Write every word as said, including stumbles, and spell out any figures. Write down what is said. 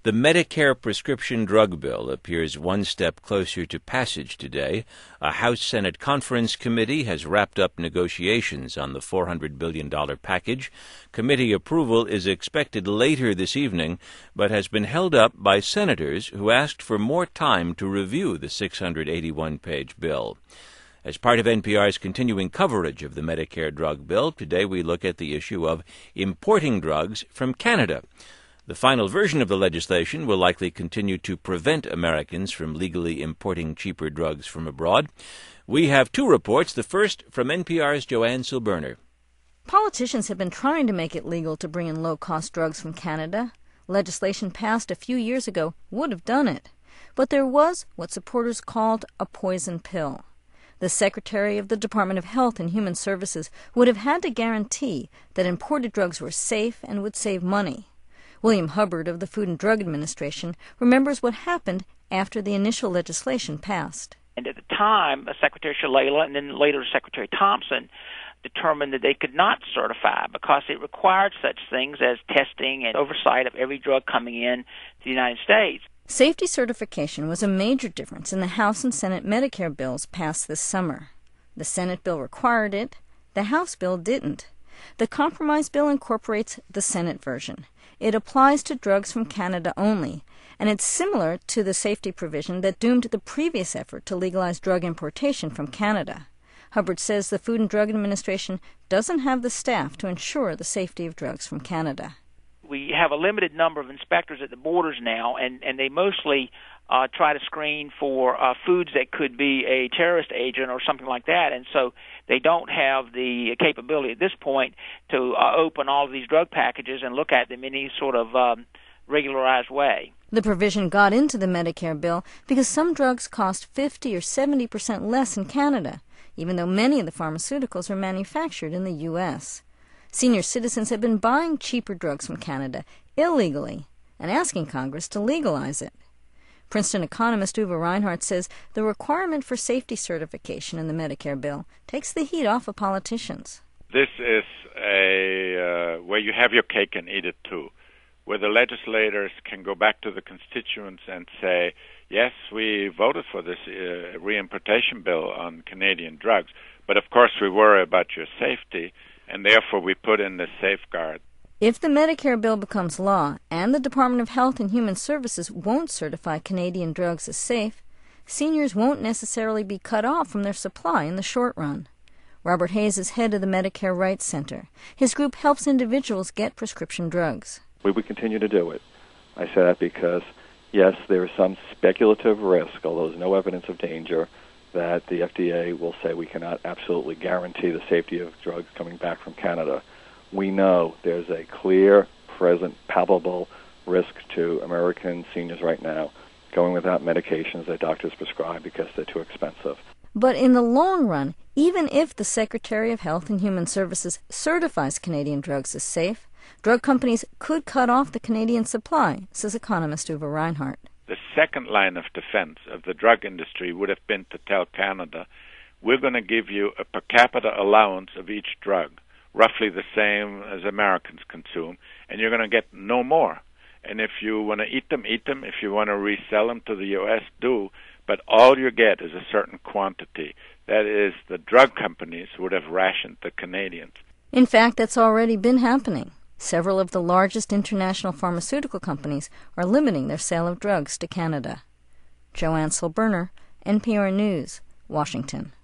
The Medicare prescription drug bill appears one step closer to passage today. A House-Senate Conference Committee has wrapped up negotiations on the four hundred billion dollars package. Committee approval is expected later this evening, but has been held up by senators who asked for more time to review the six hundred eighty-one page bill. As part of N P R's continuing coverage of the Medicare drug bill, today we look at the issue of importing drugs from Canada. The final version of the legislation will likely continue to prevent Americans from legally importing cheaper drugs from abroad. We have two reports, the first from N P R's Joanne Silberner. Politicians have been trying to make it legal to bring in low-cost drugs from Canada. Legislation passed a few years ago would have done it. But there was what supporters called a poison pill. The Secretary of the Department of Health and Human Services would have had to guarantee that imported drugs were safe and would save money. William Hubbard of the Food and Drug Administration remembers what happened after the initial legislation passed. And at the time, Secretary Shalala and then later Secretary Thompson determined that they could not certify because it required such things as testing and oversight of every drug coming in to the United States. Safety certification was a major difference in the House and Senate Medicare bills passed this summer. The Senate bill required it. The House bill didn't. The compromise bill incorporates the Senate version. It applies to drugs from Canada only, and it's similar to the safety provision that doomed the previous effort to legalize drug importation from Canada. Hubbard says the Food and Drug Administration doesn't have the staff to ensure the safety of drugs from Canada. We have a limited number of inspectors at the borders now, and, and they mostly uh, try to screen for uh, foods that could be a terrorist agent or something like that, and so they don't have the capability at this point to uh, open all of these drug packages and look at them in any sort of um, regularized way. The provision got into the Medicare bill because some drugs cost fifty or seventy percent less in Canada, even though many of the pharmaceuticals are manufactured in the U S Senior citizens have been buying cheaper drugs from Canada illegally and asking Congress to legalize it. Princeton economist Uwe Reinhardt says the requirement for safety certification in the Medicare bill takes the heat off of politicians. This is a uh, where you have your cake and eat it too, where the legislators can go back to the constituents and say, yes, we voted for this uh, reimportation bill on Canadian drugs, but of course we worry about your safety, and therefore we put in this safeguard. If the Medicare bill becomes law and the Department of Health and Human Services won't certify Canadian drugs as safe, seniors won't necessarily be cut off from their supply in the short run. Robert Hayes is head of the Medicare Rights Center. His group helps individuals get prescription drugs. We would continue to do it. I say that because, yes, there is some speculative risk, although there's no evidence of danger, that the F D A will say we cannot absolutely guarantee the safety of drugs coming back from Canada. We know there's a clear, present, palpable risk to American seniors right now going without medications that doctors prescribe because they're too expensive. But in the long run, even if the Secretary of Health and Human Services certifies Canadian drugs as safe, drug companies could cut off the Canadian supply, says economist Uwe Reinhardt. The second line of defense of the drug industry would have been to tell Canada, we're going to give you a per capita allowance of each drug, roughly the same as Americans consume, and you're going to get no more. And if you want to eat them, eat them. If you want to resell them to the U S, do. But all you get is a certain quantity. That is, the drug companies would have rationed the Canadians. In fact, that's already been happening. Several of the largest international pharmaceutical companies are limiting their sale of drugs to Canada. Joanne Silberner, N P R News, Washington.